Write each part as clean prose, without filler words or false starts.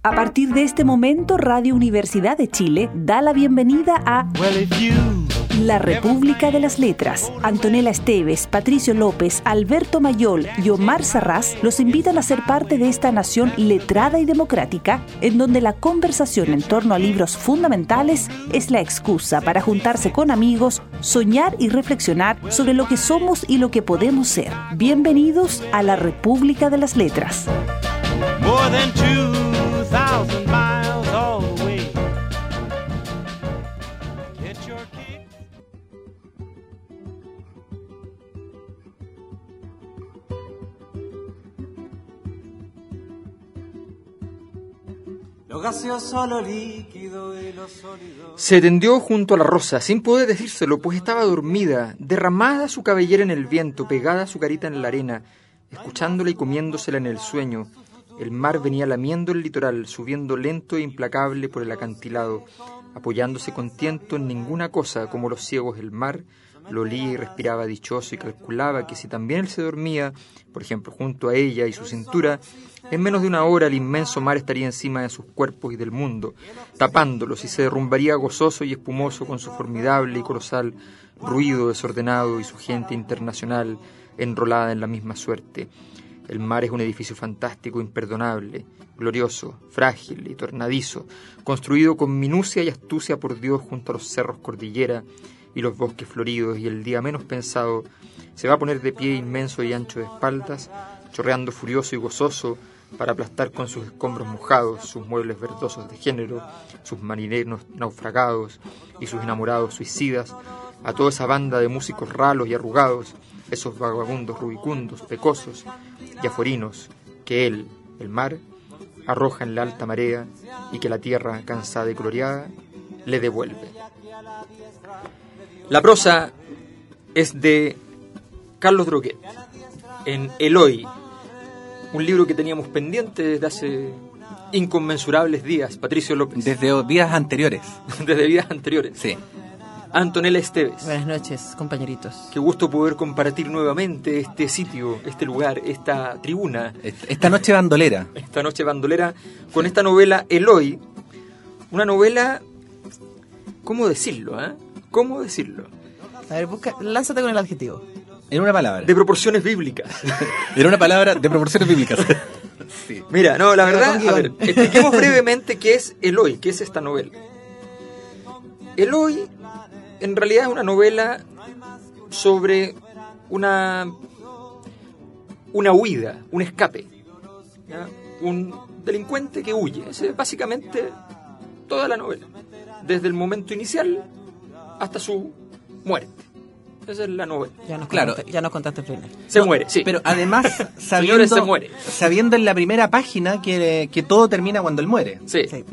A partir de este momento, Radio Universidad de Chile da la bienvenida a La República de las Letras. Antonella Esteves, Patricio López, Alberto Mayol y Omar Sarraz los invitan a ser parte de esta nación letrada y democrática, en donde la conversación en torno a libros fundamentales es la excusa para juntarse con amigos, soñar y reflexionar sobre lo que somos y lo que podemos ser. Bienvenidos a La República de las Letras. More than 2,000 miles away. Get your kick. Lo gaseoso, lo líquido y lo sólido. Se tendió junto a la rosa, sin poder decírselo, pues estaba dormida, derramada su cabellera en el viento, pegada su carita en la arena, escuchándola y comiéndosela en el sueño. El mar venía lamiendo el litoral, subiendo lento e implacable por el acantilado, apoyándose con tiento en ninguna cosa, como los ciegos el mar, lo olía y respiraba dichoso y calculaba que si también él se dormía, por ejemplo, junto a ella y su cintura, en menos de una hora el inmenso mar estaría encima de sus cuerpos y del mundo, tapándolos, y se derrumbaría gozoso y espumoso con su formidable y colosal ruido desordenado y su gente internacional enrolada en la misma suerte. El mar es un edificio fantástico, imperdonable, glorioso, frágil y tornadizo, construido con minucia y astucia por Dios junto a los cerros cordillera y los bosques floridos, y el día menos pensado se va a poner de pie inmenso y ancho de espaldas, chorreando furioso y gozoso para aplastar con sus escombros mojados, sus muebles verdosos de género, sus marineros naufragados y sus enamorados suicidas, a toda esa banda de músicos ralos y arrugados, esos vagabundos rubicundos, pecosos y aforinos que él, el mar, arroja en la alta marea y que la tierra, cansada y coloreada, le devuelve. La prosa es de Carlos Droguet, en Eloy, un libro que teníamos pendiente desde hace inconmensurables días. Patricio López. Desde días anteriores. Desde días anteriores. Sí. Antonella Esteves. Buenas noches, compañeritos. Qué gusto poder compartir nuevamente este sitio, este lugar, esta tribuna. Esta noche bandolera. Esta noche bandolera con esta novela Eloy. Una novela, ¿cómo decirlo? ¿Cómo decirlo? A ver, lánzate con el adjetivo. En una palabra. De proporciones bíblicas. En una palabra, de proporciones bíblicas. Sí. Mira, no, la verdad, a ver, expliquemos brevemente qué es Eloy, qué es esta novela. Eloy en realidad es una novela sobre una huida, un escape, ¿ya? Un delincuente que huye. Esa es básicamente toda la novela, desde el momento inicial hasta su muerte. Esa es la novela. Ya nos contaste el final. Se muere, sí. Pero además, Señores, se muere. Sabiendo en la primera página que todo termina cuando él muere. Sí, sí.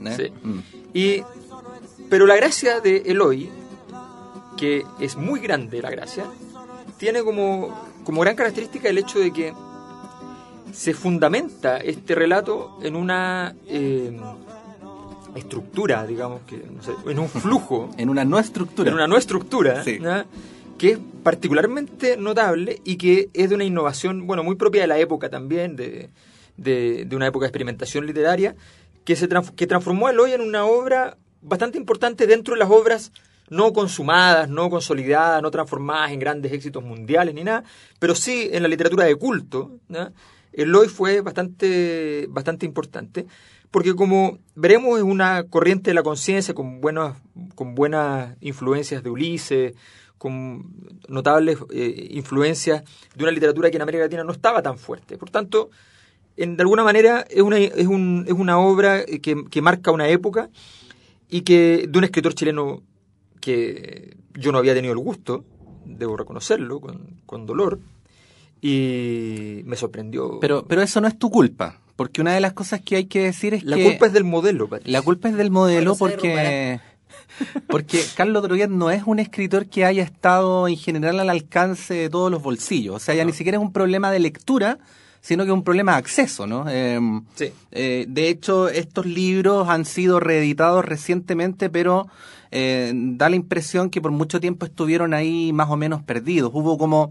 Pero la gracia de Eloy, que es muy grande la gracia, tiene como gran característica el hecho de que se fundamenta este relato en una estructura, digamos, que no sé, en un flujo. En una no estructura. Sí. ¿No? Que es particularmente notable y que es de una innovación, bueno, muy propia de la época también, de una época de experimentación literaria, que transformó a Eloy en una obra bastante importante dentro de las obras no consumadas, no consolidadas, no transformadas en grandes éxitos mundiales ni nada, pero sí en la literatura de culto, ¿no? Eloy fue bastante importante, porque como veremos es una corriente de la conciencia con buenas influencias de Ulises, con notables influencias de una literatura que en América Latina no estaba tan fuerte. Por tanto, de alguna manera es una obra que marca una época y que de un escritor chileno que yo no había tenido el gusto, debo reconocerlo, con dolor, y me sorprendió. Pero eso no es tu culpa, porque una de las cosas que hay que decir es la que... La culpa es del modelo, Patricio. La culpa es del modelo porque Carlos Droguet no es un escritor que haya estado en general al alcance de todos los bolsillos. O sea, ya ni siquiera es un problema de lectura, sino que es un problema de acceso, ¿no? Sí. De hecho, estos libros han sido reeditados recientemente, pero da la impresión que por mucho tiempo estuvieron ahí más o menos perdidos. Hubo como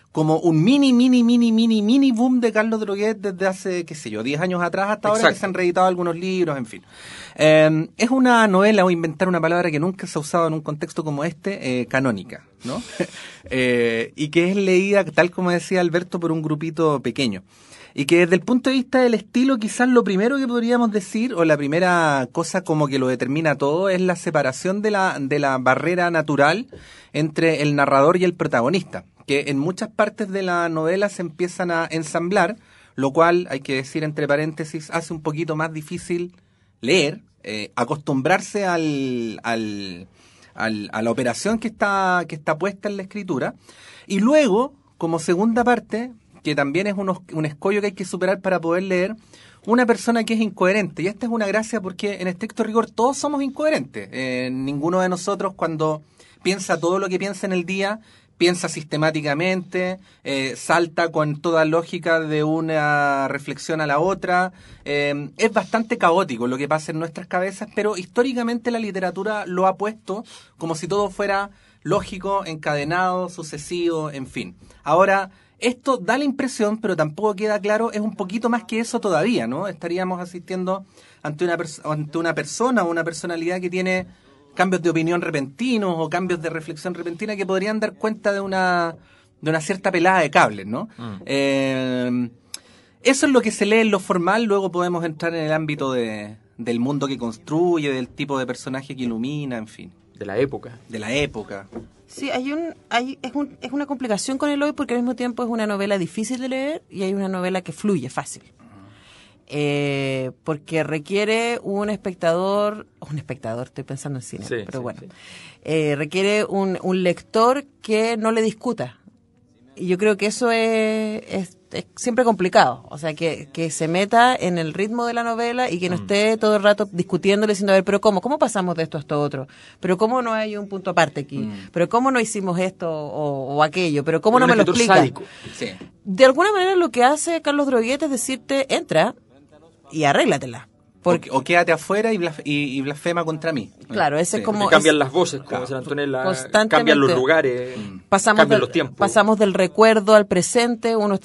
como un mini boom de Carlos Droguet desde hace, 10 años atrás hasta ahora, que se han reeditado algunos libros, en fin. Es una novela, voy a inventar una palabra que nunca se ha usado en un contexto como este, canónica, ¿no? Y que es leída, tal como decía Alberto, por un grupito pequeño. Y que desde el punto de vista del estilo, quizás lo primero que podríamos decir, o la primera cosa como que lo determina todo, es la separación de la barrera natural entre el narrador y el protagonista, que en muchas partes de la novela se empiezan a ensamblar, lo cual, hay que decir entre paréntesis, hace un poquito más difícil leer, acostumbrarse a la operación que está puesta en la escritura, y luego, como segunda parte, que también es un escollo que hay que superar para poder leer, una persona que es incoherente. Y esta es una gracia porque en estricto rigor todos somos incoherentes. Ninguno de nosotros, cuando piensa todo lo que piensa en el día, piensa sistemáticamente, salta con toda lógica de una reflexión a la otra. Es bastante caótico lo que pasa en nuestras cabezas, pero históricamente la literatura lo ha puesto como si todo fuera lógico, encadenado, sucesivo, en fin. Ahora, esto da la impresión, pero tampoco queda claro, es un poquito más que eso todavía, ¿no? Estaríamos asistiendo ante una persona o una personalidad que tiene cambios de opinión repentinos o cambios de reflexión repentina que podrían dar cuenta de una cierta pelada de cables, ¿no? Eso es lo que se lee en lo formal, luego podemos entrar en el ámbito del mundo que construye, del tipo de personaje que ilumina, en fin. De la época. Sí, es una complicación con Eloy porque al mismo tiempo es una novela difícil de leer y hay una novela que fluye fácil. Porque requiere un espectador, estoy pensando en cine, sí, pero sí, bueno, sí. Requiere un lector que no le discuta. Y yo creo que eso es siempre complicado, o sea, que se meta en el ritmo de la novela y que no esté todo el rato discutiéndole, diciendo, a ver, pero ¿cómo pasamos de esto a esto otro? ¿Pero cómo no hay un punto aparte aquí? ¿Pero cómo no hicimos esto o aquello? ¿Pero cómo no me lo explica? Sádico. Sí. De alguna manera lo que hace Carlos Droguet es decirte, entra y arréglatela. Porque, o quédate afuera y blasfema contra mí. Claro, ese es como... Porque cambian las voces, como dice Antonella, constantemente cambian los lugares, cambian los tiempos. Pasamos del recuerdo al presente, uno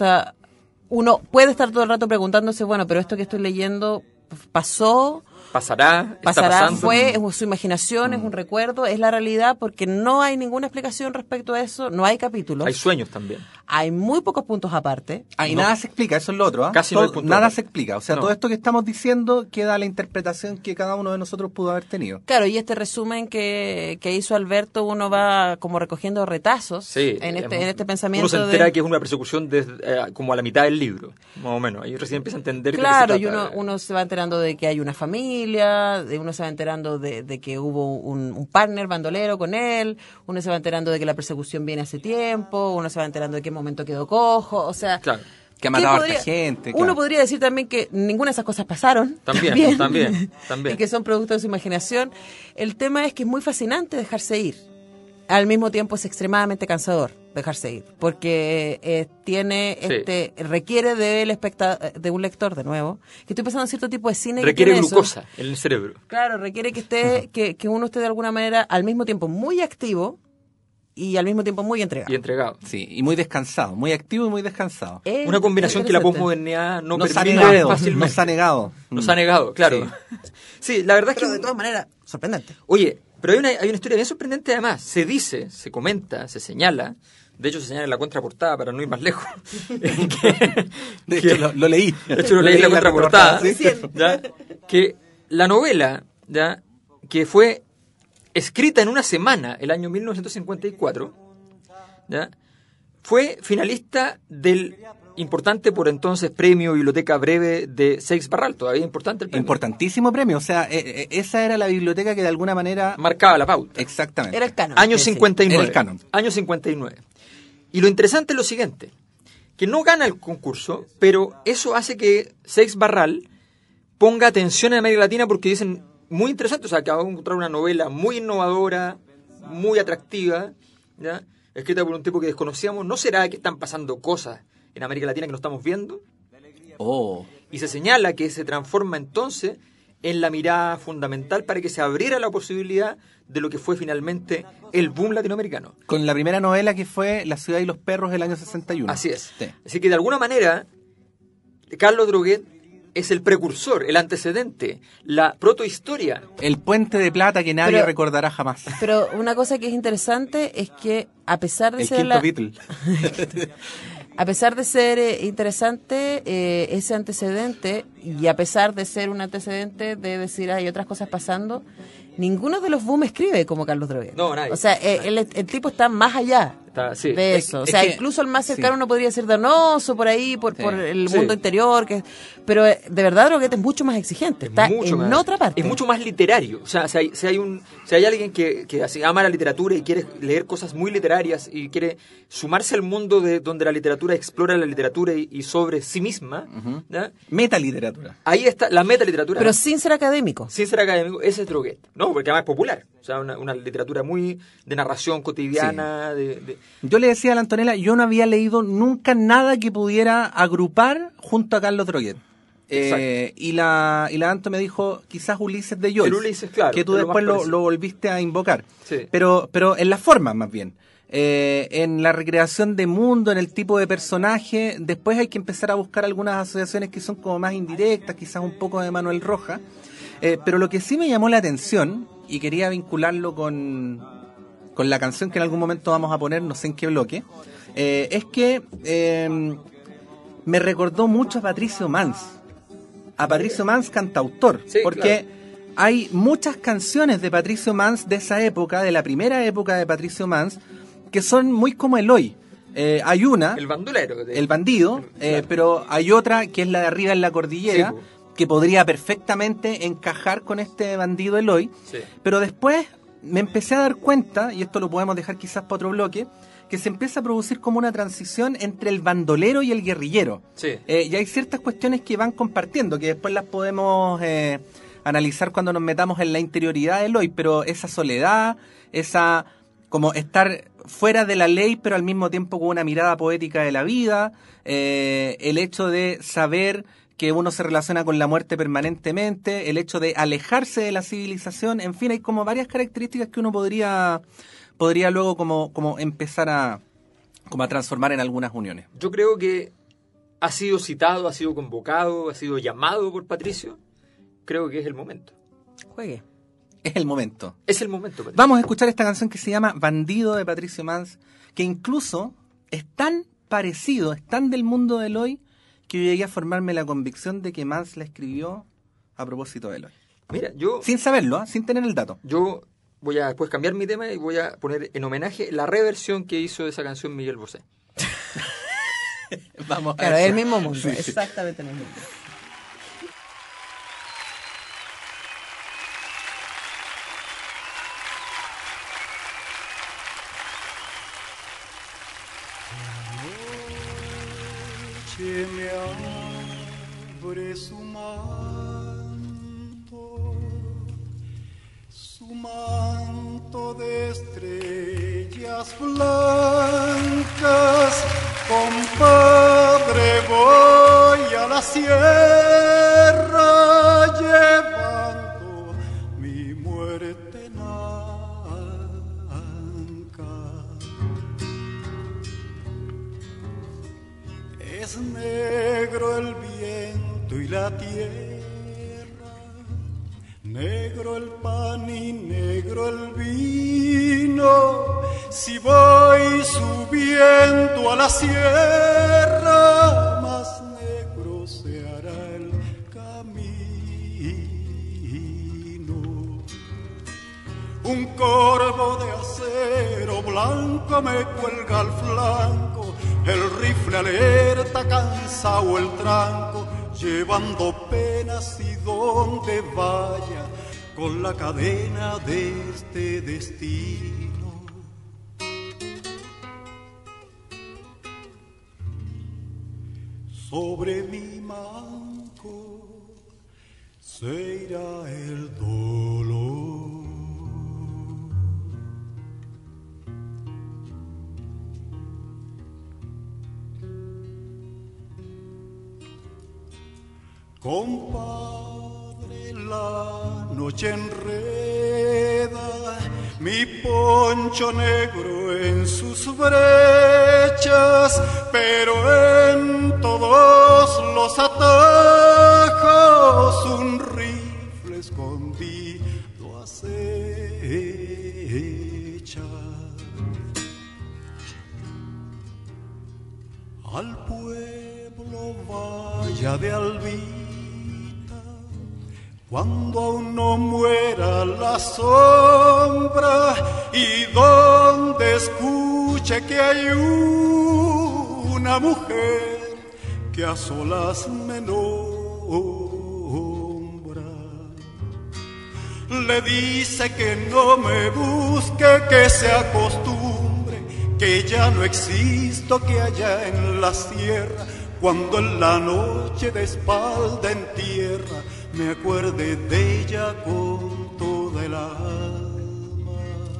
puede estar todo el rato preguntándose, bueno, pero esto que estoy leyendo pasó... Pasará, está pasando. Es su imaginación, es un recuerdo, es la realidad, porque no hay ninguna explicación respecto a eso, no hay capítulos. Hay sueños también. Hay muy pocos puntos aparte. Y nada se explica, eso es lo otro. Casi no hay puntos nada aparte. se explica, o sea, todo esto que estamos diciendo queda a la interpretación que cada uno de nosotros pudo haber tenido. Claro, y este resumen que hizo Alberto, uno va como recogiendo retazos en este pensamiento. Uno se entera que es una persecución como a la mitad del libro, más o menos. Ahí recién empieza a entender claro, que se trata. Y uno se va enterando de que hay una familia, uno se va enterando de que hubo un partner bandolero con él, uno se va enterando de que la persecución viene hace tiempo, uno se va enterando de qué momento quedó cojo, o sea... Claro. Que ha matado a esta gente. Uno claro. podría decir también que ninguna de esas cosas pasaron. También. Y que son producto de su imaginación. El tema es que es muy fascinante dejarse ir. Al mismo tiempo es extremadamente cansador dejarse ir. Porque requiere de un lector, de nuevo. Que estoy pensando en cierto tipo de cine. Requiere que glucosa en el cerebro. Claro, requiere que uno esté de alguna manera al mismo tiempo muy activo y al mismo tiempo muy entregado. Sí, y muy descansado, muy activo y muy descansado. Una combinación que la posmodernidad no permite fácilmente. Nos ha negado, claro. Sí, la verdad es que... Pero de todas maneras, sorprendente. Oye, pero hay una historia bien sorprendente además. Se dice, se comenta, se señala, de hecho se señala en la contraportada para no ir más lejos. De hecho lo leí. De hecho lo leí en la contraportada. ¿Sí? ¿Ya? Que la novela, ¿ya? Que fue escrita en una semana, el año 1954, ¿ya? Fue finalista del importante por entonces premio Biblioteca Breve de Seix Barral, todavía importante el premio. Importantísimo premio, o sea, esa era la biblioteca que de alguna manera... marcaba la pauta. Exactamente. Era el canon. Año 59. Era el canon. Año 59. Y lo interesante es lo siguiente, que no gana el concurso, pero eso hace que Seix Barral ponga atención en América Latina porque dicen... muy interesante, o sea, acabamos de encontrar una novela muy innovadora, muy atractiva, ¿ya? Escrita por un tipo que desconocíamos. ¿No será que están pasando cosas en América Latina que no estamos viendo? Oh. Y se señala que se transforma entonces en la mirada fundamental para que se abriera la posibilidad de lo que fue finalmente el boom latinoamericano. Con la primera novela que fue La ciudad y los perros del año 61. Así es. Sí. Así que de alguna manera, Carlos Droguet es el precursor, el antecedente, la protohistoria. El puente de plata que nadie Pero- recordará jamás. Pero una cosa que es interesante es que a pesar de El ser quinto Beatle. a pesar de ser interesante ese antecedente, y a pesar de ser un antecedente de decir hay otras cosas pasando, ninguno de los boom escribe como Carlos Droguet. No, nadie. O sea, el tipo está más allá Sí. de eso. O es sea, que- incluso el más cercano sí. uno podría ser Donoso por ahí, por Sí. el Sí. mundo interior. Pero de verdad Droguet es mucho más exigente. Está Mucho en más- otra parte. Es mucho más literario. O sea, si hay alguien que así ama la literatura y quiere leer cosas muy literarias y quiere sumarse al mundo de donde la literatura explora la literatura y sobre sí misma, ¿ya? Metaliteratura. Ahí está la metaliteratura. Pero sin ser académico. Sin ser académico, ese es Droguet, ¿no? Porque además es popular. O sea, una literatura muy de narración cotidiana, Yo le decía a la Antonella, yo no había leído nunca nada que pudiera agrupar junto a Carlos Droguet. Exacto. Y la Anto me dijo, quizás Ulises de Joyce. El Ulises, claro, que tú es lo después más lo parecido. volviste a invocar. Sí. Pero en la forma, más bien. En la recreación de mundo, en el tipo de personaje. Después hay que empezar a buscar algunas asociaciones que son como más indirectas, quizás un poco de Manuel Rojas. Pero lo que sí me llamó la atención, y quería vincularlo con la canción que en algún momento vamos a poner, no sé en qué bloque, es que me recordó mucho a Patricio Mans. A Patricio Mans, cantautor. Sí, porque claro. hay muchas canciones de Patricio Mans de esa época, de la primera época de Patricio Mans, que son muy como el hoy. Hay una, El bandolero. El bandido, Claro. pero hay otra que es la de Arriba en la Cordillera, Sí, po. que podría perfectamente encajar con este bandido Eloy. Sí. Pero después me empecé a dar cuenta, y esto lo podemos dejar quizás para otro bloque, que se empieza a producir como una transición entre el bandolero y el guerrillero. Sí. Y hay ciertas cuestiones que van compartiendo, que después las podemos analizar cuando nos metamos en la interioridad de Eloy, pero esa soledad, esa como estar fuera de la ley, pero al mismo tiempo con una mirada poética de la vida, el hecho de saber que uno se relaciona con la muerte permanentemente, el hecho de alejarse de la civilización, en fin, hay como varias características que uno podría luego como empezar a transformar en algunas uniones. Yo creo que ha sido citado, ha sido convocado, ha sido llamado por Patricio. Creo que es el momento. Juegue. Es el momento. Es el momento, Patricio. Vamos a escuchar esta canción que se llama Bandido de Patricio Mans, que incluso es tan parecido, es tan del mundo de Eloy, que yo llegué a formarme la convicción de que Mans la escribió a propósito de Eloy. Mira, yo Sin saberlo, sin tener el dato. voy a después cambiar mi tema y voy a poner en homenaje la reversión que hizo de esa canción Miguel Bosé. Vamos Claro, a es eso. el mismo mundo. Sí, sí. Exactamente el mismo mundo. Noche me abre su manto de estrellas blancas. Compadre, voy a la sierra llevando mi muerte en anca. Es negro el viento y la tierra, negro el pan y negro el vino. Si voy subiendo a la sierra, más negro se hará el camino. Un corvo de acero blanco me cuelga al flanco, el rifle alerta, cansado el tranco, llevando penas y donde vaya, con la cadena de este destino. Sobre mi manco se irá el dolor. Compadre, La noche enreda mi poncho negro en sus brechas, pero en todos los atajos un rifle escondido acecha. Al pueblo vaya de Albita, cuando aún no muera la sombra, y donde escuche que hay una mujer que a solas me nombra, le dice que no me busque, que se acostumbre, que ya no existo, que allá en la sierra, cuando en la noche de espalda en tierra me acuerde de ella con toda el alma.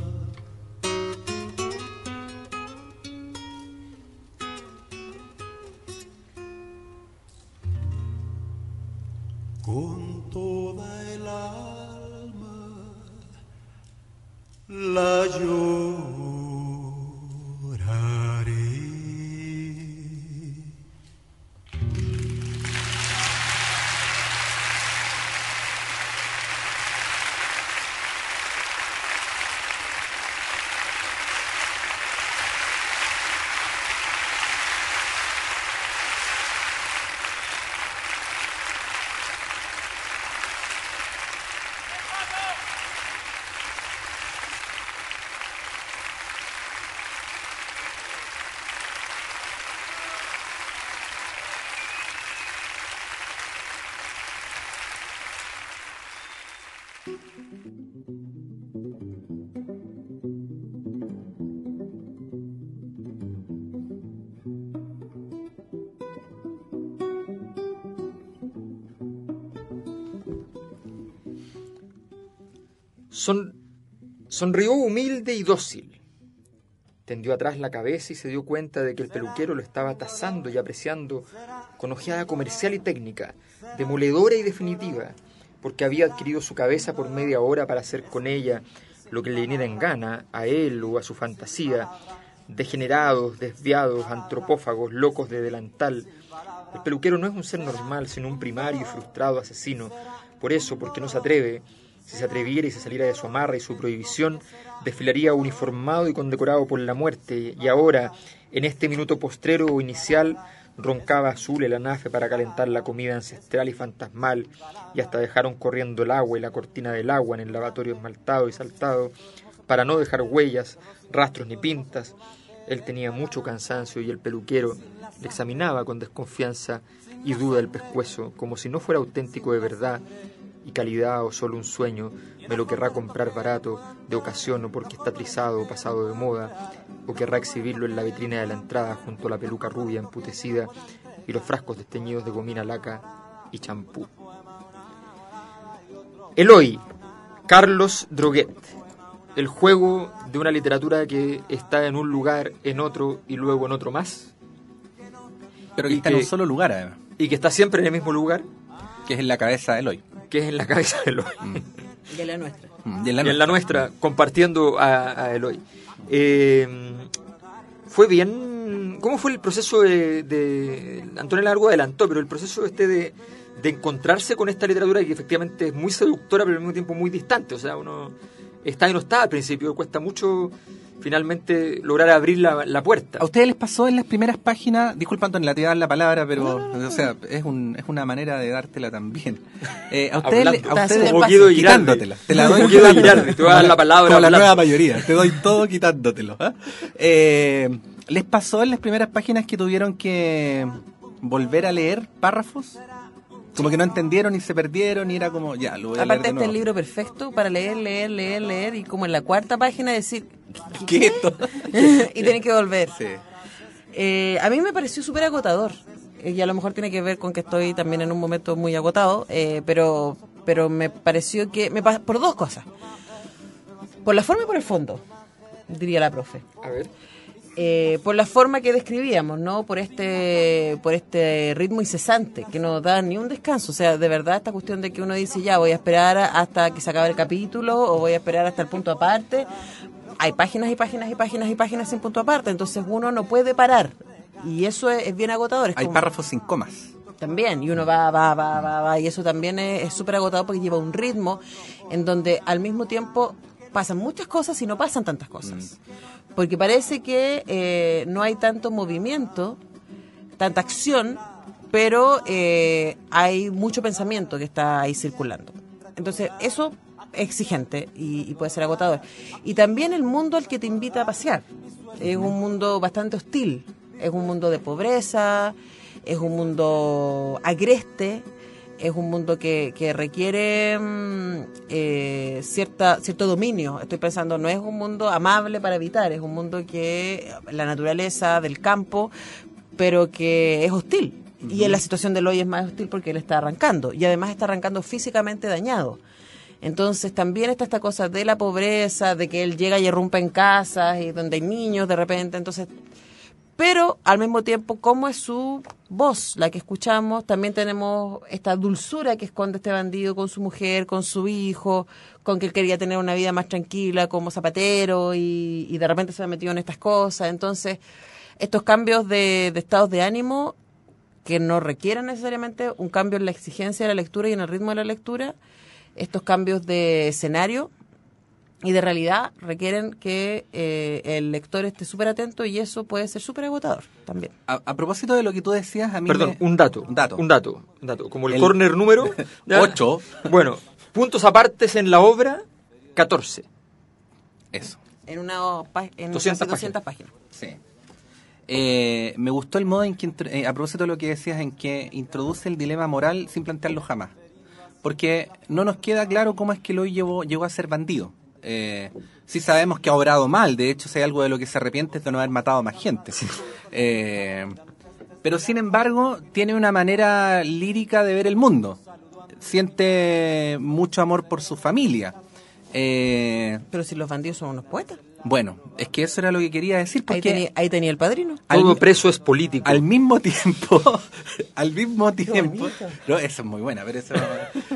Con toda el alma la lloraré. Sonrió humilde y dócil. Tendió atrás la cabeza y se dio cuenta de que el peluquero lo estaba tasando y apreciando con ojeada comercial y técnica, demoledora y definitiva, porque había adquirido su cabeza por media hora para hacer con ella lo que le viniera en gana, a él o a su fantasía, degenerados, desviados, antropófagos, locos de delantal. El peluquero no es un ser normal, sino un primario y frustrado asesino. Por eso, porque no se atreve. Si se atreviera y se saliera de su amarra y su prohibición, desfilaría uniformado y condecorado por la muerte. Y ahora, en este minuto postrero o inicial, roncaba azul el anafe para calentar la comida ancestral y fantasmal, y hasta dejaron corriendo el agua y la cortina del agua en el lavatorio esmaltado y saltado, para no dejar huellas, rastros ni pintas. Él tenía mucho cansancio y el peluquero le examinaba con desconfianza y duda el pescuezo, como si no fuera auténtico de verdad y calidad o solo un sueño. Me lo querrá comprar barato, de ocasión o porque está trizado o pasado de moda, o querrá exhibirlo en la vitrina de la entrada junto a la peluca rubia emputecida y los frascos desteñidos de gomina laca y champú. Eloy, Carlos Droguet. El juego de una literatura que está en un lugar, en otro y luego en otro más. Pero que está en un solo lugar, además. Y que está siempre en el mismo lugar. Que es en la cabeza de Eloy. Que es en la cabeza de Eloy. Y en la nuestra. Y en la nuestra, compartiendo a Eloy. Fue bien. ¿Cómo fue el proceso de Antonella algo adelantó, pero el proceso de encontrarse con esta literatura que efectivamente es muy seductora, pero al mismo tiempo muy distante? O sea, uno está y no está al principio, cuesta mucho finalmente lograr abrir la puerta. ¿A ustedes les pasó en las primeras páginas? Disculpa, Antonella, te voy a dar la palabra, pero no. O sea, es una manera de dártela también. A ustedes quitándotela. Te la doy quitándote. Te voy a dar la palabra. Como la nueva mayoría, te doy todo quitándotelo. ¿Les pasó en las primeras páginas que tuvieron que volver a leer párrafos? Como que no entendieron y se perdieron y era como, ya, lo voy a leer de nuevo. Aparte, este es el libro perfecto para leer y como en la cuarta página decir... ¿Qué esto? Y tener que volver. Sí. A mí me pareció súper agotador. Y a lo mejor tiene que ver con que estoy también en un momento muy agotado, pero me pareció que... por dos cosas. Por la forma y por el fondo, diría la profe. A ver. por la forma que describíamos, ¿no? Por este ritmo incesante que no da ni un descanso. O sea, de verdad esta cuestión de que uno dice, ya voy a esperar hasta que se acabe el capítulo o voy a esperar hasta el punto aparte. Hay páginas y páginas y páginas y páginas sin punto aparte, entonces uno no puede parar. Y eso es bien agotador. Hay párrafos sin comas. También, y uno va, y eso también es súper agotador porque lleva un ritmo en donde al mismo tiempo pasan muchas cosas y no pasan tantas cosas. Porque parece que no hay tanto movimiento, tanta acción, pero hay mucho pensamiento que está ahí circulando. Entonces, eso es exigente y puede ser agotador. Y también el mundo al que te invita a pasear. Es un mundo bastante hostil. Es un mundo de pobreza, es un mundo agreste, es un mundo que requiere cierto dominio. Estoy pensando, no es un mundo amable para habitar, es un mundo que la naturaleza del campo, pero que es hostil. Y en la situación de Eloy es más hostil porque él está arrancando, y además está arrancando físicamente dañado. Entonces también está esta cosa de la pobreza, de que él llega y irrumpe en casas y donde hay niños de repente, entonces... Pero al mismo tiempo, como es su voz la que escuchamos, también tenemos esta dulzura que esconde este bandido con su mujer, con su hijo, con que él quería tener una vida más tranquila como zapatero y de repente se ha metido en estas cosas. Entonces, estos cambios de estados de ánimo que no requieren necesariamente un cambio en la exigencia de la lectura y en el ritmo de la lectura, estos cambios de escenario y de realidad requieren que el lector esté súper atento y eso puede ser súper agotador también. A propósito de lo que tú decías, a mí Perdón, un dato. Como el córner número... 8. Bueno, puntos apartes en la obra, 14. Eso. En 200 páginas. Sí. Me gustó el modo en que, a propósito de lo que decías, en que introduce el dilema moral sin plantearlo jamás. Porque no nos queda claro cómo es que Eloy llegó a ser bandido. Sí sabemos que ha obrado mal, de hecho si hay algo de lo que se arrepiente es de no haber matado a más gente. Sí. Pero sin embargo tiene una manera lírica de ver el mundo, siente mucho amor por su familia. Pero si los bandidos son unos poetas. Bueno, es que eso era lo que quería decir, porque ahí tenía el padrino. Todo preso es político. Al mismo tiempo, no, eso es muy buena, pero eso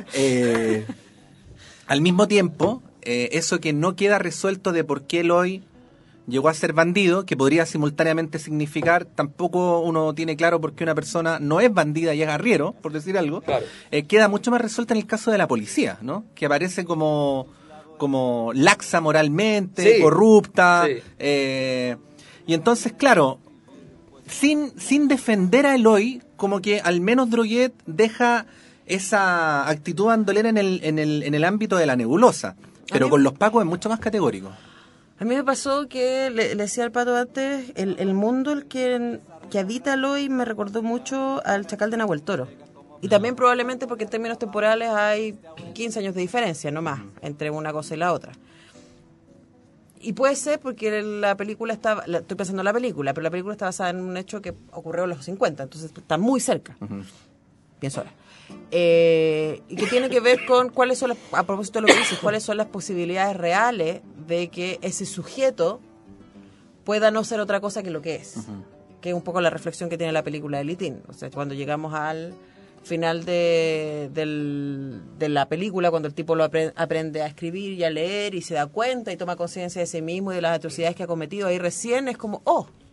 al mismo tiempo, eso que no queda resuelto de por qué Eloy llegó a ser bandido, que podría simultáneamente significar, tampoco uno tiene claro por qué una persona no es bandida y es arriero, por decir algo, claro. Queda mucho más resuelto en el caso de la policía, ¿no? Que aparece como laxa moralmente, sí, corrupta, sí. Y entonces, claro, sin defender a Eloy, como que al menos Droguet deja esa actitud bandolera en el ámbito de la nebulosa, pero con los pacos es mucho más categórico. A mí me pasó que, le decía al Pato antes, el mundo el que habita Eloy me recordó mucho al Chacal de Nahuel Toro. Y también probablemente porque en términos temporales hay 15 años de diferencia, no más, entre una cosa y la otra. Y puede ser porque la película estoy pensando en la película, pero la película está basada en un hecho que ocurrió en los 50, entonces está muy cerca. Pienso ahora. Y que tiene que ver con cuáles son a propósito de lo que dices, cuáles son las posibilidades reales de que ese sujeto pueda no ser otra cosa que lo que es. Que es un poco la reflexión que tiene la película de Litín. O sea, cuando llegamos al final de la película, cuando el tipo lo aprende a escribir y a leer y se da cuenta y toma conciencia de sí mismo y de las atrocidades que ha cometido, ahí recién es como,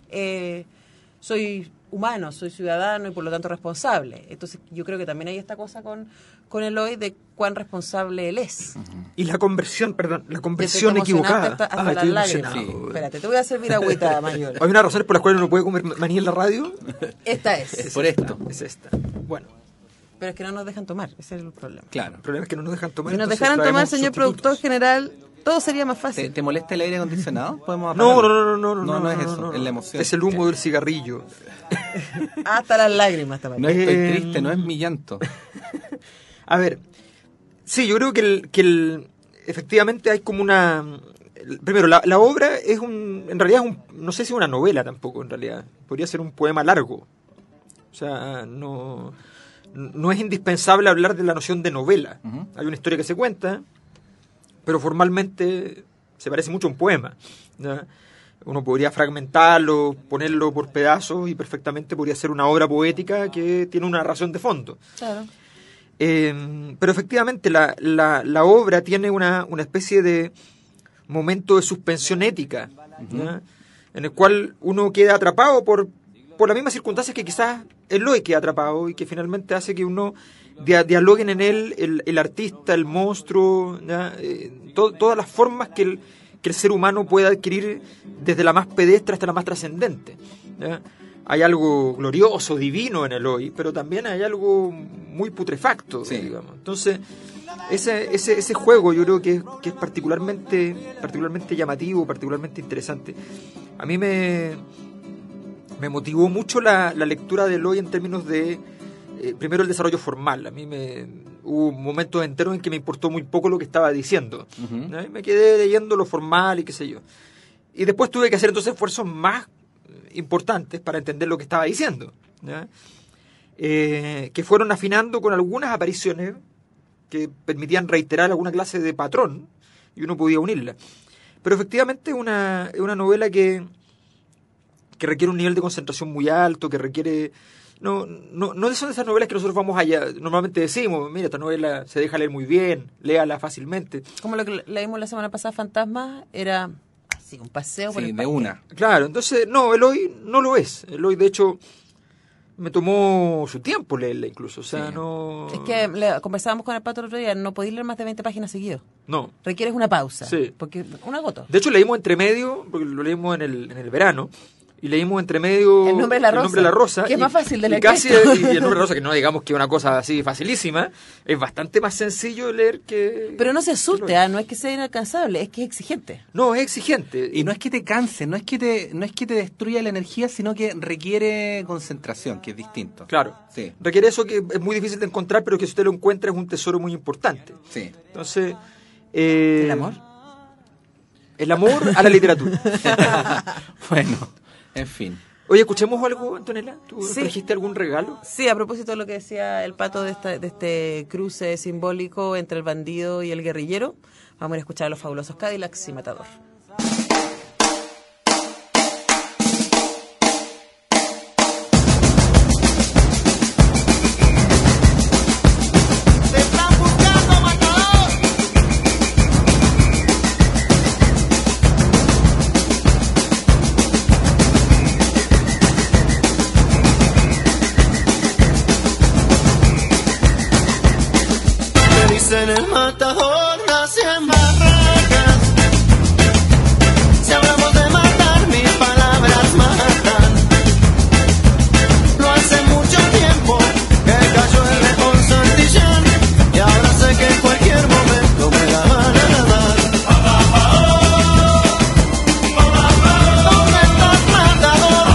soy humano, soy ciudadano y por lo tanto responsable. Entonces yo creo que también hay esta cosa con Eloy de cuán responsable él es. Y la conversión equivocada. Hasta las lágrimas. Sí. Espérate, te voy a servir agüita mayor. ¿Hay una razón por las cuales no puede comer maní en la radio? Esta es. Es esta. Bueno. Pero es que no nos dejan tomar, ese es el problema. Claro. El problema es que no nos dejan tomar. Si nos dejaran tomar, señor productor general, todo sería más fácil. ¿Te molesta el aire acondicionado? ¿Podemos apagarlo? No es eso, es la emoción. Es el humo del cigarrillo. Hasta las lágrimas también. No estoy triste, no es mi llanto. A ver, sí, yo creo que efectivamente hay como una... Primero, la obra en realidad no sé si es una novela tampoco, en realidad. Podría ser un poema largo. O sea, no es indispensable hablar de la noción de novela. Hay una historia que se cuenta, pero formalmente se parece mucho a un poema, ¿no? Uno podría fragmentarlo, ponerlo por pedazos y perfectamente podría ser una obra poética que tiene una razón de fondo. Claro. Pero efectivamente la obra tiene una especie de momento de suspensión ética, ¿no? En el cual uno queda atrapado por las mismas circunstancias que quizás Eloy queda atrapado y que finalmente hace que uno dialoguen en él el artista, el monstruo, todas las formas que el ser humano puede adquirir desde la más pedestre hasta la más trascendente, ¿ya? Hay algo glorioso, divino en Eloy, pero también hay algo muy putrefacto, sí, digamos. Entonces, ese juego yo creo que es particularmente llamativo, particularmente interesante. A mí me motivó mucho la lectura de Eloy en términos de, primero, el desarrollo formal. A mí hubo momentos enteros en que me importó muy poco lo que estaba diciendo. Uh-huh. Me quedé leyendo lo formal y qué sé yo. Y después tuve que hacer entonces esfuerzos más importantes para entender lo que estaba diciendo, ¿ya? Que fueron afinando con algunas apariciones que permitían reiterar alguna clase de patrón y uno podía unirla. Pero efectivamente es una novela que requiere un nivel de concentración muy alto, que requiere... No son esas novelas que nosotros vamos allá, normalmente decimos, mira, esta novela se deja leer muy bien, léala fácilmente. Como lo que leímos la semana pasada, Fantasma, era así, un paseo por el de parque. una. Claro, entonces, no, Eloy no lo es. Eloy, de hecho, me tomó su tiempo leerla incluso, o sea, sí. No... Es que conversábamos con el Pato el otro día, no podéis leer más de 20 páginas seguidos. No. Requieres una pausa. Sí. Porque un agoto. De hecho, leímos entre medio, porque lo leímos en el verano, y leímos entre medio El nombre de la rosa. Que es más fácil de leer. Y el nombre de la rosa, que no digamos que es una cosa así facilísima, es bastante más sencillo de leer que... Pero no se asuste, no es que sea inalcanzable, es que es exigente. No, es exigente. Y no es que te canse, no es que te destruya la energía, sino que requiere concentración, que es distinto. Claro. Sí. Requiere eso que es muy difícil de encontrar, pero que si usted lo encuentra es un tesoro muy importante. Sí. Entonces... ¿El amor? El amor a la literatura. Bueno, en fin. Oye, ¿escuchemos algo, Antonella? ¿Tú sí. trajiste algún regalo? Sí, a propósito de lo que decía el Pato de este cruce simbólico entre el bandido y el guerrillero, vamos a ir a escuchar a los fabulosos Cadillacs y Matador. En el matador nacen barracas. Si hablamos de matar, mis palabras matan. No hace mucho tiempo que cayó el León Santillán, y ahora sé que en cualquier momento me la van a dar. ¿Dónde estás, matador?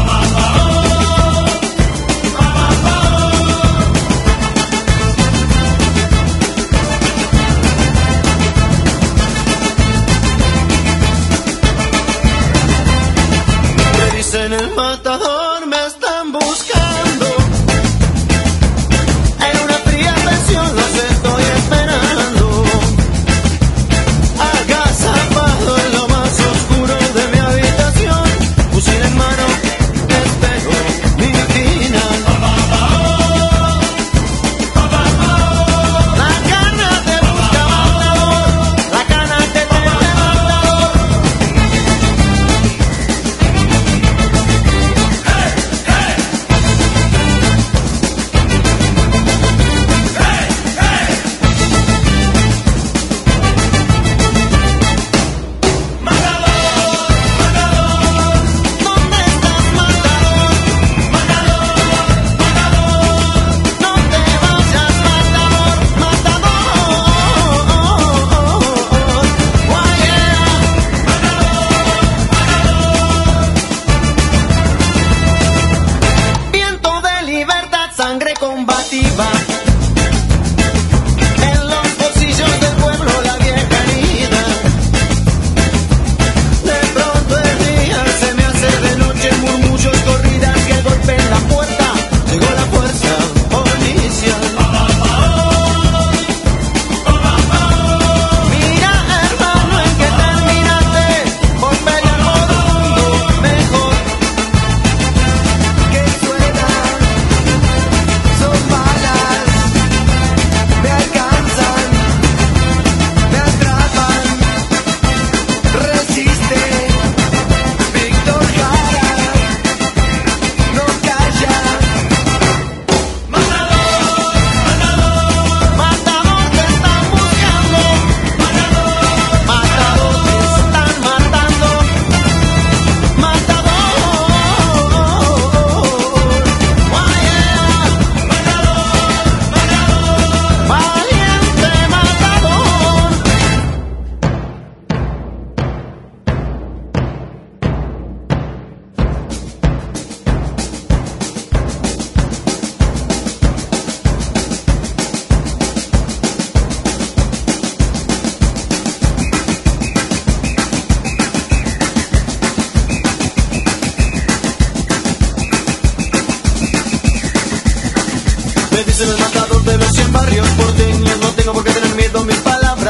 En el matador me están buscando, en una fría pensión los estoy esperando, agazapado en lo más oscuro de mi habitación, fusil en mano, espero mi final. La cana te busca, matador, la cana te tiene, matador.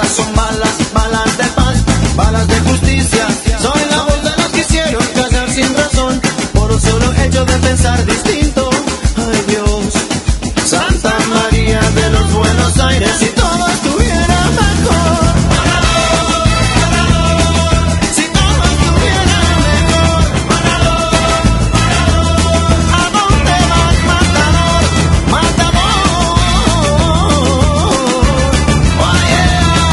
son balas, balas de paz, balas de justicia. Soy la voz de los que quisieron callar sin razón, por un solo hecho de pensar distinto. Ay Dios, Santa María de los Buenos Aires, si todo estuviera mejor. Si todo estuviera mejor. ¿A dónde vas, matador? Matador. Oh yeah.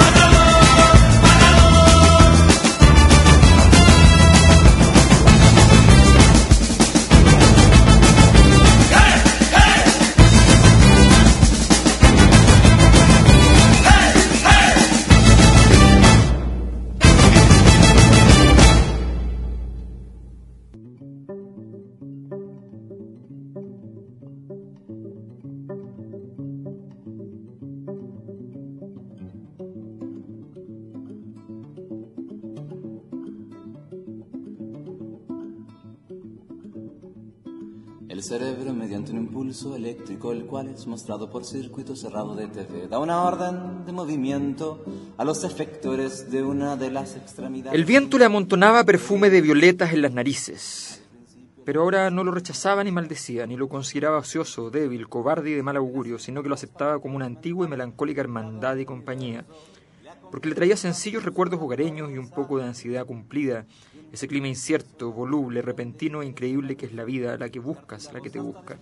El cerebro, mediante un impulso eléctrico, el cual es mostrado por circuito cerrado de TV, da una orden de movimiento a los efectores de una de las extremidades. El viento le amontonaba perfume de violetas en las narices, pero ahora no lo rechazaba ni maldecía, ni lo consideraba ocioso, débil, cobarde y de mal augurio, sino que lo aceptaba como una antigua y melancólica hermandad y compañía, porque le traía sencillos recuerdos hogareños y un poco de ansiedad cumplida, ese clima incierto, voluble, repentino e increíble que es la vida, la que buscas, la que te busca.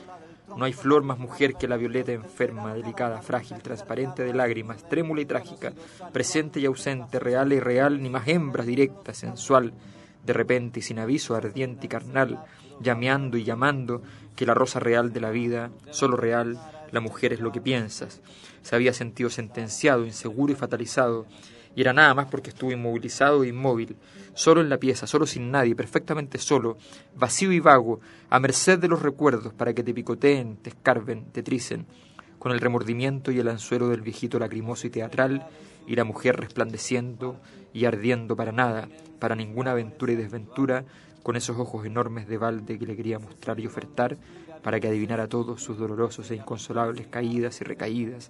No hay flor más mujer que la violeta enferma, delicada, frágil, transparente de lágrimas, trémula y trágica, presente y ausente, real y real, ni más hembra, directa, sensual, de repente y sin aviso, ardiente y carnal, llameando y llamando, que la rosa real de la vida, solo real, la mujer es lo que piensas. Se había sentido sentenciado, inseguro y fatalizado, y era nada más porque estuvo inmovilizado e inmóvil, solo en la pieza, solo sin nadie, perfectamente solo, vacío y vago, a merced de los recuerdos para que te picoteen, te escarben, te tricen, con el remordimiento y el anzuelo del viejito lacrimoso y teatral, y la mujer resplandeciendo y ardiendo para nada, para ninguna aventura y desventura, con esos ojos enormes de balde que le quería mostrar y ofertar, para que adivinara todos sus dolorosos e inconsolables caídas y recaídas.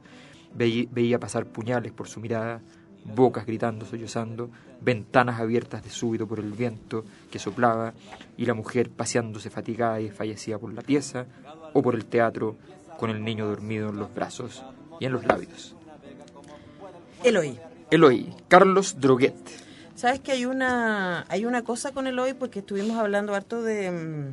Veía pasar puñales por su mirada, bocas gritando, sollozando, ventanas abiertas de súbito por el viento que soplaba, y la mujer paseándose fatigada y desfallecida por la pieza o por el teatro, con el niño dormido en los brazos y en los labios. Eloy, Carlos Droguet. ¿Sabes que hay una cosa con Eloy? Porque estuvimos hablando harto de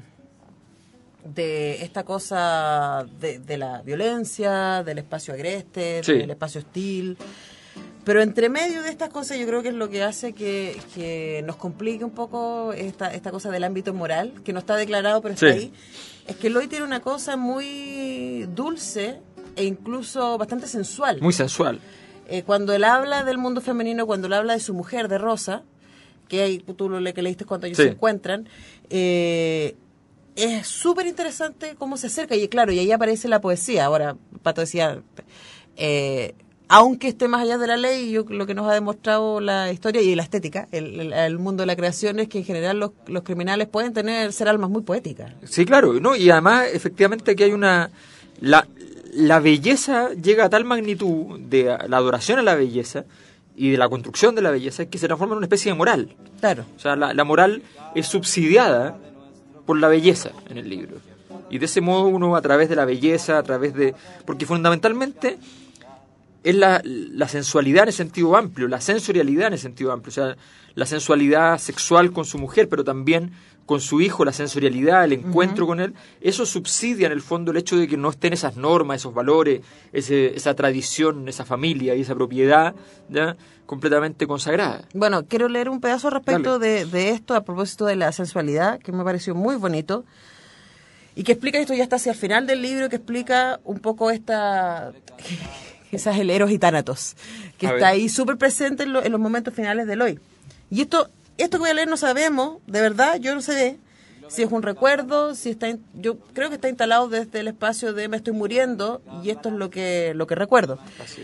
esta cosa de la violencia, del espacio agreste, Sí. del espacio hostil. Pero entre medio de estas cosas yo creo que es lo que hace que nos complique un poco esta cosa del ámbito moral, que no está declarado pero está Sí. ahí. Es que Eloy tiene una cosa muy dulce e incluso bastante sensual. Muy sensual. Cuando él habla del mundo femenino, cuando él habla de su mujer, de Rosa, que tú lo que leíste cuando ellos Sí. se encuentran, es súper interesante cómo se acerca. Y claro, y ahí aparece la poesía. Ahora, Pato decía, aunque esté más allá de la ley, lo que nos ha demostrado la historia y la estética, el mundo de la creación, es que en general los criminales pueden ser almas muy poéticas. Sí, claro, ¿no? Y además, efectivamente, aquí hay una... La belleza llega a tal magnitud de la adoración a la belleza y de la construcción de la belleza que se transforma en una especie de moral. Claro. O sea, la moral es subsidiada por la belleza en el libro. Y de ese modo uno, a través de la belleza, a través de... Porque fundamentalmente es la sensualidad en el sentido amplio, la sensorialidad en el sentido amplio. O sea, la sensualidad sexual con su mujer, pero también con su hijo, la sensorialidad, el encuentro con él. Eso subsidia en el fondo el hecho de que no estén esas normas, esos valores, esa tradición, esa familia y esa propiedad, ¿ya?, completamente consagrada. Bueno, quiero leer un pedazo respecto de esto, a propósito de la sensualidad, que me pareció muy bonito, y que explica, esto ya está hacia el final del libro, que explica un poco quizás el Eros y Tánatos, que está ahí súper presente en los momentos finales de Eloy. Y esto que voy a leer no sabemos, de verdad, yo no sé si es un recuerdo, si está, yo creo que está instalado desde el espacio de me estoy muriendo, y esto es lo que recuerdo. Así es.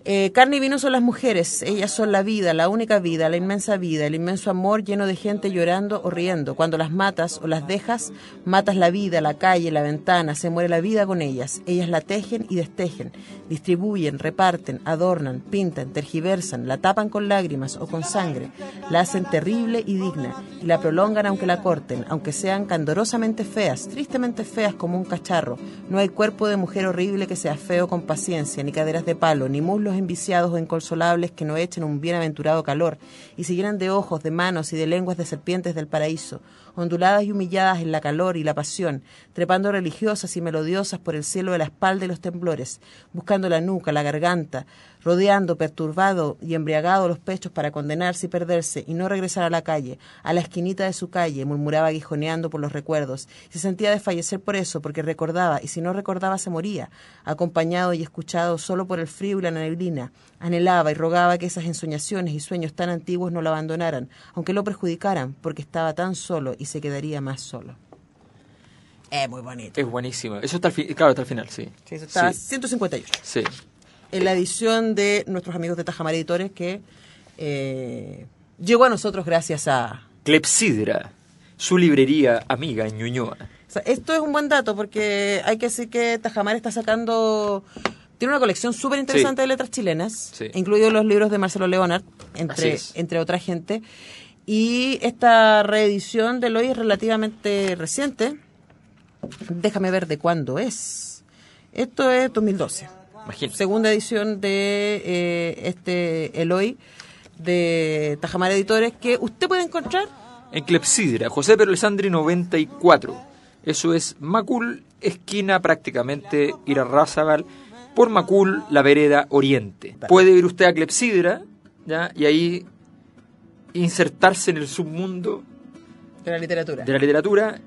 Carne y vino son las mujeres, ellas son la vida, la única vida, la inmensa vida, el inmenso amor lleno de gente llorando o riendo. Cuando las matas o las dejas, matas la vida, la calle, la ventana, se muere la vida con ellas. Ellas la tejen y destejen, distribuyen, reparten, adornan, pintan, tergiversan, la tapan con lágrimas o con sangre, la hacen terrible y digna, y la prolongan aunque la corten, aunque sean candorosamente feas, tristemente feas como un cacharro. No hay cuerpo de mujer horrible que sea feo con paciencia, ni caderas de palo, ni muslos enviciados o inconsolables que no echen un bienaventurado calor y se llenan de ojos, de manos y de lenguas de serpientes del paraíso, onduladas y humilladas en la calor y la pasión, trepando religiosas y melodiosas por el cielo de la espalda y los temblores, buscando la nuca, la garganta, rodeando, perturbado y embriagado los pechos para condenarse y perderse y no regresar a la calle, a la esquinita de su calle, murmuraba aguijoneando por los recuerdos. Se sentía desfallecer por eso, porque recordaba, y si no recordaba se moría, acompañado y escuchado solo por el frío y la neblina. Anhelaba y rogaba que esas ensoñaciones y sueños tan antiguos no lo abandonaran, aunque lo perjudicaran, porque estaba tan solo y se quedaría más solo. Es muy bonito. Es buenísimo. Eso está claro, hasta el final, sí. Sí, eso está sí. 158. Sí. En la edición de nuestros amigos de Tajamar Editores, que llegó a nosotros gracias a Clepsidra, su librería amiga en Ñuñoa. O sea, esto es un buen dato porque hay que decir que Tajamar está sacando, tiene una colección súper interesante de letras chilenas, incluidos los libros de Marcelo Leonard, entre otra gente. Y esta reedición de Eloy es relativamente reciente. Déjame ver de cuándo es. Esto es 2012. Imagínate. Segunda edición de este Eloy de Tajamar Editores, que usted puede encontrar en Clepsidra, José Pedro Alessandri 94. Eso es Macul, esquina prácticamente Irarrázaval, por Macul, la vereda oriente. Puede ir usted a Clepsidra, ¿ya? Y ahí insertarse en el submundo de la literatura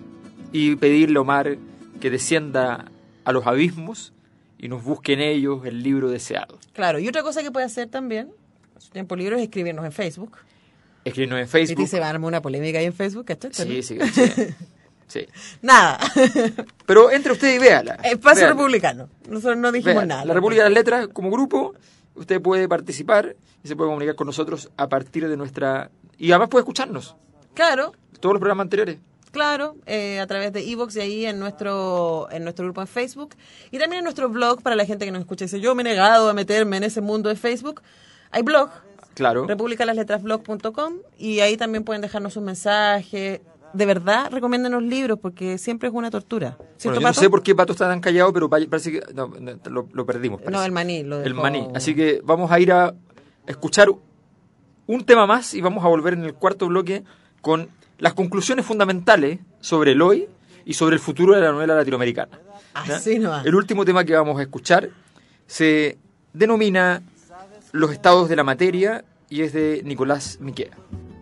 y pedirle a Omar que descienda a los abismos y nos busque en ellos el libro deseado. Claro, y otra cosa que puede hacer también en su tiempo libre es escribirnos en Facebook. Escribirnos en Facebook. Y se va a armar una polémica ahí en Facebook, ¿cachai? Sí. Sí. Nada. Pero entre usted y véala. Espacio Republicano. Nosotros no dijimos nada. La República de las Letras, como grupo, usted puede participar y se puede comunicar con nosotros a partir de nuestra... Y además puede escucharnos. Claro. Todos los programas anteriores. Claro, a través de iVoox y ahí en nuestro grupo en Facebook. Y también en nuestro blog, para la gente que nos escucha y dice, yo me he negado a meterme en ese mundo de Facebook. Hay blog. Claro. republicalasletrasblog.com, y ahí también pueden dejarnos un mensaje. De verdad, recomiéndenos libros, porque siempre es una tortura. Bueno, yo no sé por qué Pato está tan callado, pero parece que lo perdimos. Parece. No, el maní. El maní. Así que vamos a ir a escuchar un tema más y vamos a volver en el cuarto bloque con las conclusiones fundamentales sobre el hoy y sobre el futuro de la novela latinoamericana. Así no. El último tema que vamos a escuchar se denomina Los estados de la materia y es de Nicolás Miquea.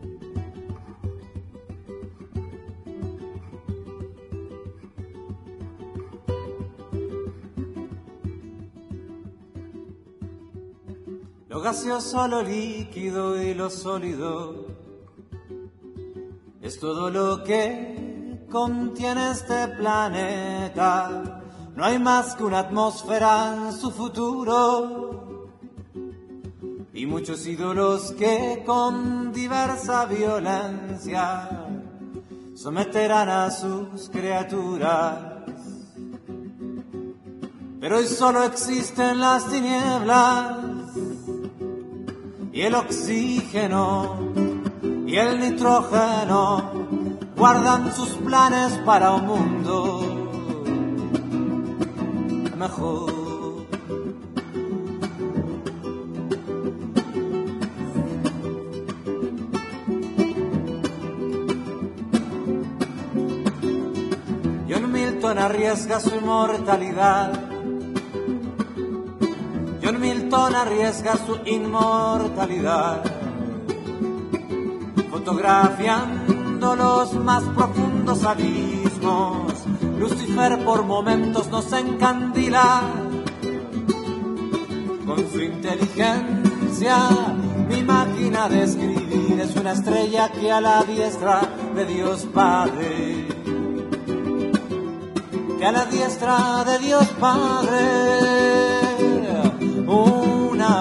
Lo gaseoso, lo líquido y lo sólido es todo lo que contiene este planeta. No hay más que una atmósfera en su futuro y muchos ídolos que con diversa violencia someterán a sus criaturas. Pero hoy solo existen las tinieblas y el oxígeno y el nitrógeno guardan sus planes para un mundo mejor. John Milton arriesga su inmortalidad. John Milton arriesga su inmortalidad, fotografiando los más profundos abismos. Lucifer por momentos nos encandila con su inteligencia. Mi máquina de escribir es una estrella que a la diestra de Dios Padre, que a la diestra de Dios Padre una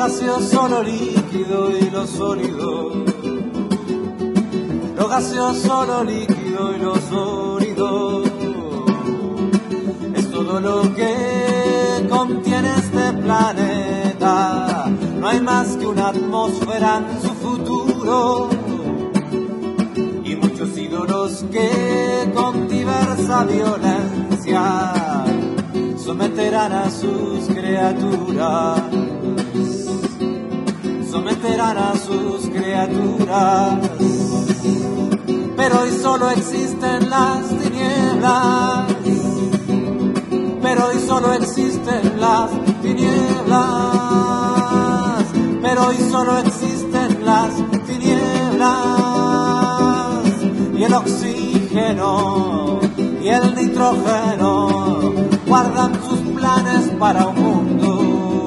gaseoso, lo líquido y lo sólido. Lo gaseoso, lo líquido y lo sólido. Es todo lo que contiene este planeta. No hay más que una atmósfera en su futuro. Y muchos ídolos que con diversa violencia someterán a sus criaturas. Someterán a sus criaturas. Pero hoy solo existen las tinieblas. Pero hoy solo existen las tinieblas. Pero hoy solo existen las tinieblas. Y el oxígeno y el nitrógeno guardan sus planes para un mundo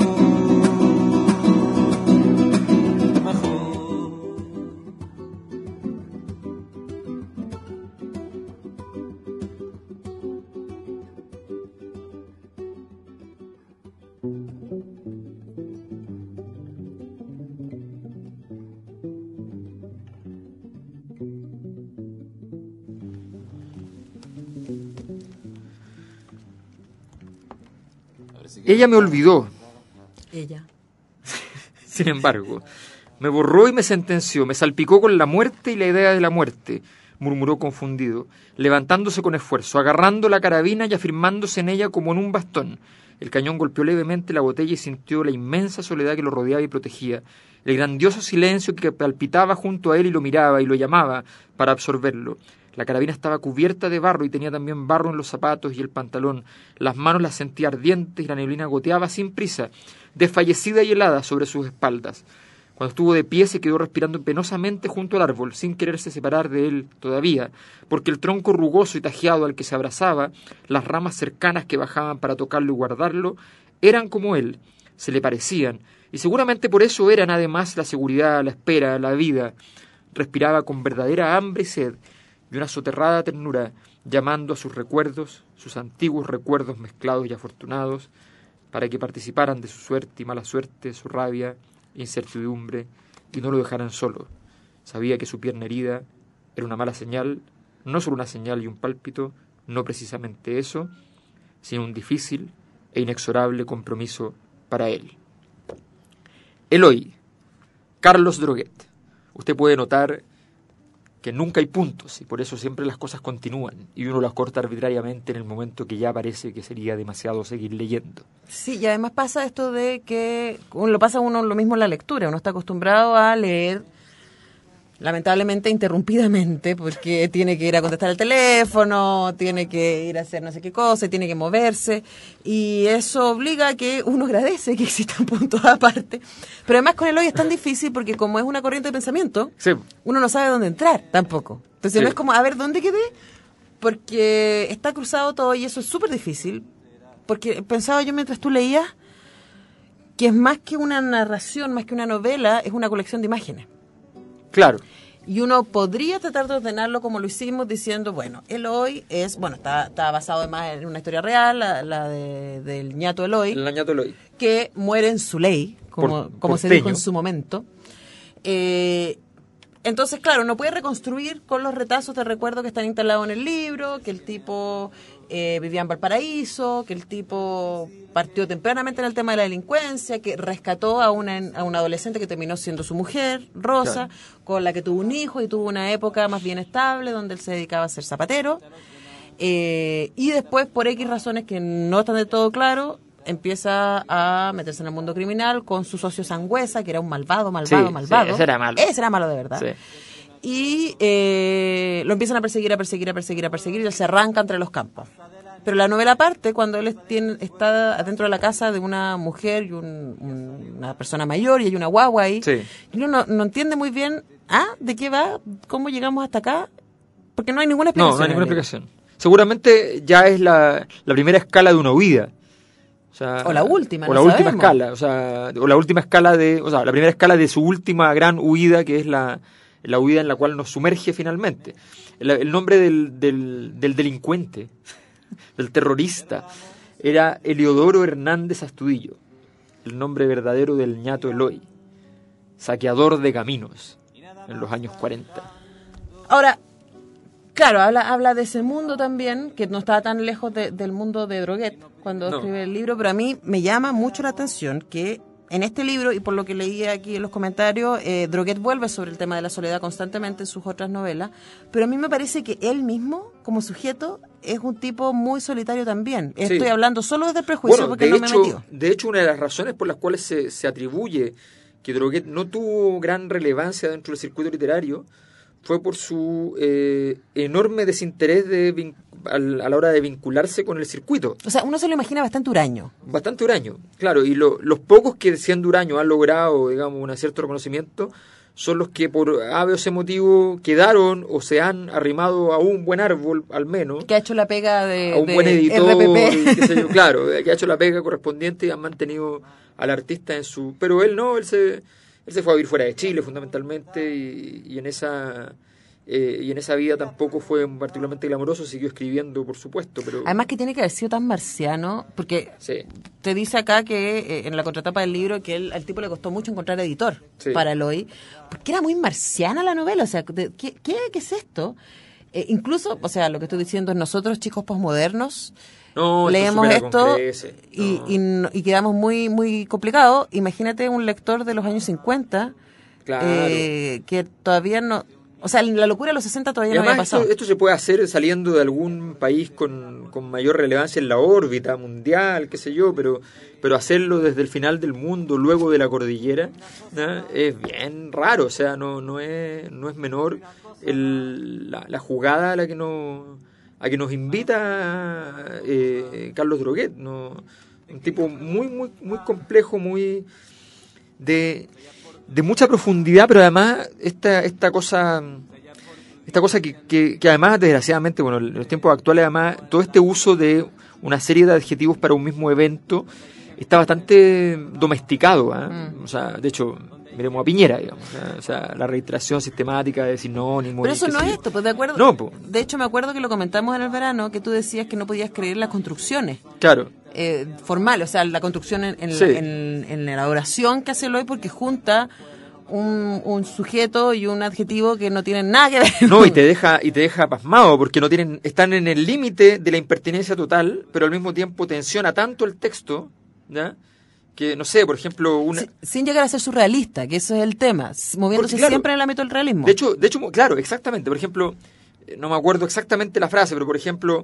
mejor. Ella me olvidó. Ella. Sin embargo, me borró y me sentenció, me salpicó con la muerte y la idea de la muerte, murmuró confundido, levantándose con esfuerzo, agarrando la carabina y afirmándose en ella como en un bastón. El cañón golpeó levemente la botella y sintió la inmensa soledad que lo rodeaba y protegía, el grandioso silencio que palpitaba junto a él y lo miraba y lo llamaba para absorberlo. La carabina estaba cubierta de barro y tenía también barro en los zapatos y el pantalón. Las manos las sentía ardientes y la neblina goteaba sin prisa, desfallecida y helada sobre sus espaldas. Cuando estuvo de pie se quedó respirando penosamente junto al árbol, sin quererse separar de él todavía, porque el tronco rugoso y tajeado al que se abrazaba, las ramas cercanas que bajaban para tocarlo y guardarlo, eran como él, se le parecían, y seguramente por eso eran además la seguridad, la espera, la vida. Respiraba con verdadera hambre y sed, y una soterrada ternura, llamando a sus recuerdos, sus antiguos recuerdos mezclados y afortunados, para que participaran de su suerte y mala suerte, su rabia, incertidumbre, y no lo dejaran solo. Sabía que su pierna herida era una mala señal, no solo una señal y un pálpito, no precisamente eso, sino un difícil e inexorable compromiso para él. Eloy, Carlos Droguet. Usted puede notar que nunca hay puntos y por eso siempre las cosas continúan y uno las corta arbitrariamente en el momento que ya parece que sería demasiado seguir leyendo. Sí, y además pasa esto de que lo pasa uno lo mismo en la lectura, uno está acostumbrado a leer lamentablemente interrumpidamente porque tiene que ir a contestar el teléfono, tiene que ir a hacer no sé qué cosa, tiene que moverse y eso obliga a que uno agradece que existan puntos aparte, pero además con Eloy es tan difícil porque como es una corriente de pensamiento, sí, uno no sabe dónde entrar tampoco, entonces sí, no es como a ver dónde quedé porque está cruzado todo y eso es súper difícil porque pensaba yo mientras tú leías que es más que una narración, más que una novela, es una colección de imágenes. Claro. Y uno podría tratar de ordenarlo como lo hicimos diciendo, bueno, Eloy es, bueno, está basado además en una historia real, la del ñato Eloy. El ñato Eloy. Que muere en su ley, como se dijo en su momento. Entonces, claro, uno puede reconstruir con los retazos de recuerdo que están instalados en el libro, que el tipo vivía en Valparaíso, que el tipo partió tempranamente en el tema de la delincuencia, que rescató a una adolescente que terminó siendo su mujer, Rosa, claro, con la que tuvo un hijo y tuvo una época más bien estable donde él se dedicaba a ser zapatero. Y después, por X razones que no están de todo claro, empieza a meterse en el mundo criminal con su socio Sangüesa, que era un malvado. Sí, ese era malo. Ese era malo de verdad. Sí. Y lo empiezan a perseguir y él se arranca entre los campos. Pero la novela parte cuando él está dentro de la casa de una mujer y una persona mayor y hay una guagua ahí. Sí. Y uno no entiende muy bien, ¿de qué va? ¿Cómo llegamos hasta acá? Porque no hay ninguna explicación. No hay ninguna explicación. Seguramente ya es la primera escala de una huida. O la última, o la última escala, o la última escala la primera escala de su última gran huida, que es la huida en la cual nos sumerge finalmente. El nombre del delincuente, del terrorista, era Eliodoro Hernández Astudillo. el nombre verdadero del ñato Eloy, saqueador de caminos en los años 40. Ahora, claro, habla de ese mundo también, que no estaba tan lejos del mundo de Droguet cuando escribe el libro, pero a mí me llama mucho la atención que en este libro, y por lo que leí aquí en los comentarios, Droguet vuelve sobre el tema de la soledad constantemente en sus otras novelas, pero a mí me parece que él mismo, como sujeto, es un tipo muy solitario también. Sí. Estoy hablando solo desde el prejuicio, porque no me he metido. De hecho, una de las razones por las cuales se atribuye que Droguet no tuvo gran relevancia dentro del circuito literario fue por su enorme desinterés a la hora de vincularse con el circuito. O sea, uno se lo imagina bastante huraño. Bastante huraño, claro. Y los pocos que siendo huraño han logrado, digamos, un cierto reconocimiento son los que por A, B o C motivo quedaron o se han arrimado a un buen árbol, al menos. Que ha hecho la pega de a un buen editor, RPP. Qué sé yo, claro, que ha hecho la pega correspondiente y han mantenido al artista en su... Pero él no, él se fue a vivir fuera de Chile fundamentalmente y en esa vida tampoco fue particularmente glamoroso, siguió escribiendo, por supuesto, pero... Además que tiene que haber sido tan marciano, porque te dice acá que en la contratapa del libro que al tipo le costó mucho encontrar editor para Eloy, porque era muy marciana la novela, o sea, ¿qué es esto? Incluso, o sea, lo que estoy diciendo es nosotros, chicos posmodernos, leemos esto y quedamos muy, muy complicados. Imagínate un lector de los años 50 que todavía no... O sea, la locura de los 60 todavía no había pasado. Esto se puede hacer saliendo de algún país con mayor relevancia en la órbita mundial, qué sé yo, pero hacerlo desde el final del mundo, luego de la cordillera, ¿no? Es bien raro. O sea, no es menor la jugada a la que nos invita Carlos Droguet, ¿no? Un tipo muy, muy, muy complejo, muy de mucha profundidad, pero además esta cosa que además, desgraciadamente, bueno, en los tiempos actuales, además, todo este uso de una serie de adjetivos para un mismo evento está bastante domesticado, ¿eh? O sea, de hecho, miremos a Piñera, digamos, o sea, la reiteración sistemática de sinónimos. Pero eso no es esto, pues de acuerdo. No, pues. De hecho, me acuerdo que lo comentamos en el verano, que tú decías que no podías creer las construcciones. Claro. Formal, o sea, la construcción en la oración que hace Eloy, porque junta un sujeto y un adjetivo que no tienen nada que ver. No, y te deja pasmado, porque están en el límite de la impertinencia total, pero al mismo tiempo tensiona tanto el texto, ¿ya? Que, no sé, por ejemplo... Sin llegar a ser surrealista, que eso es el tema, moviéndose siempre en el ámbito del realismo. De hecho, claro, exactamente. Por ejemplo, no me acuerdo exactamente la frase, pero por ejemplo...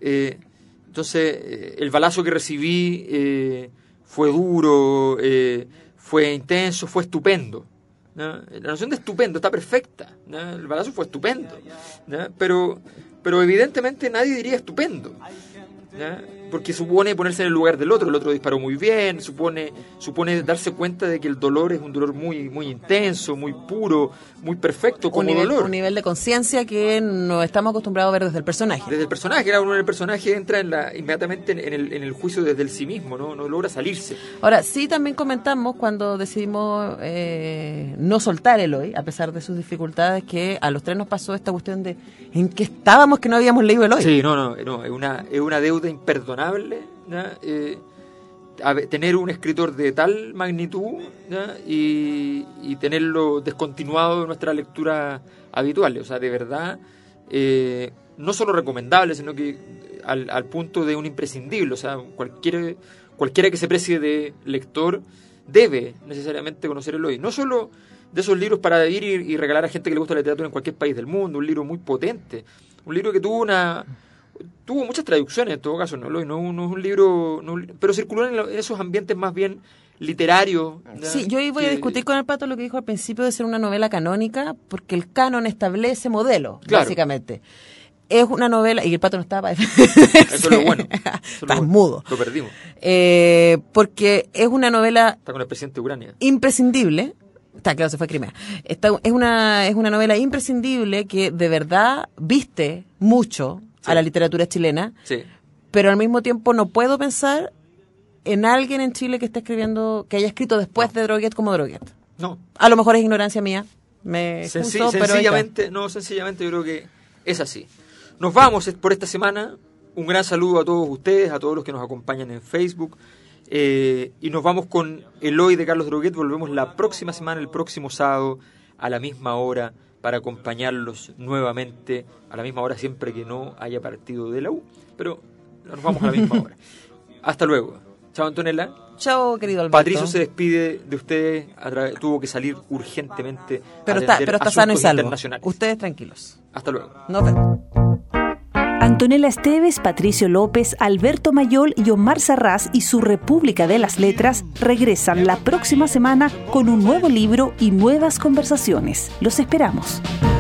Entonces, el balazo que recibí fue duro, fue intenso, fue estupendo, ¿no? La noción de estupendo está perfecta, ¿no? El balazo fue estupendo, ¿no? Pero evidentemente nadie diría estupendo, ¿no? Porque supone ponerse en el lugar del otro. El otro disparó muy bien, supone darse cuenta de que el dolor es un dolor muy, muy intenso, muy puro, muy perfecto como dolor. Un nivel de conciencia que no estamos acostumbrados a ver desde el personaje. Desde el personaje, claro, uno en el personaje entra inmediatamente en el juicio desde el sí mismo, no logra salirse. Ahora, sí también comentamos cuando decidimos no soltar Eloy, a pesar de sus dificultades, que a los tres nos pasó esta cuestión de en qué estábamos que no habíamos leído Eloy. Sí, no, es una deuda imperdonable, ¿no? Tener un escritor de tal magnitud, ¿no? y tenerlo descontinuado de nuestra lectura habitual. O sea, de verdad, no solo recomendable, sino que al punto de un imprescindible. O sea, cualquiera que se precie de lector debe necesariamente conocer Eloy. No solo de esos libros para ir y regalar a gente que le gusta la literatura en cualquier país del mundo, un libro muy potente, un libro que tuvo muchas traducciones en todo caso, no es un libro, pero circuló en esos ambientes más bien literarios. ¿Ya? Sí, yo voy a discutir con el Pato lo que dijo al principio de ser una novela canónica, porque el canon establece modelo, claro, básicamente. Es una novela, y el Pato no estaba... Eso es lo bueno. Estás mudo. Lo perdimos. Porque es una novela... Está con el presidente de Ucrania. Imprescindible. Está claro, se fue a Crimea. Es una novela imprescindible que de verdad viste mucho a la literatura chilena, pero al mismo tiempo no puedo pensar en alguien en Chile que esté escribiendo, que haya escrito después de Droguet como Droguet. No. A lo mejor es ignorancia mía. Sencillamente yo creo que es así. Nos vamos por esta semana. Un gran saludo a todos ustedes, a todos los que nos acompañan en Facebook Y nos vamos con Eloy de Carlos Droguet. Volvemos la próxima semana, el próximo sábado, a la misma hora, para acompañarlos nuevamente, a la misma hora siempre que no haya partido de la U. Pero nos vamos a la misma hora. Hasta luego. Chao, Antonella. Chao, querido Alberto. Patricio se despide de ustedes, tuvo que salir urgentemente. Pero está sano y salvo. Ustedes tranquilos. Hasta luego. Nos vemos. Antonella Esteves, Patricio López, Alberto Mayol y Omar Sarraz y su República de las Letras regresan la próxima semana con un nuevo libro y nuevas conversaciones. Los esperamos.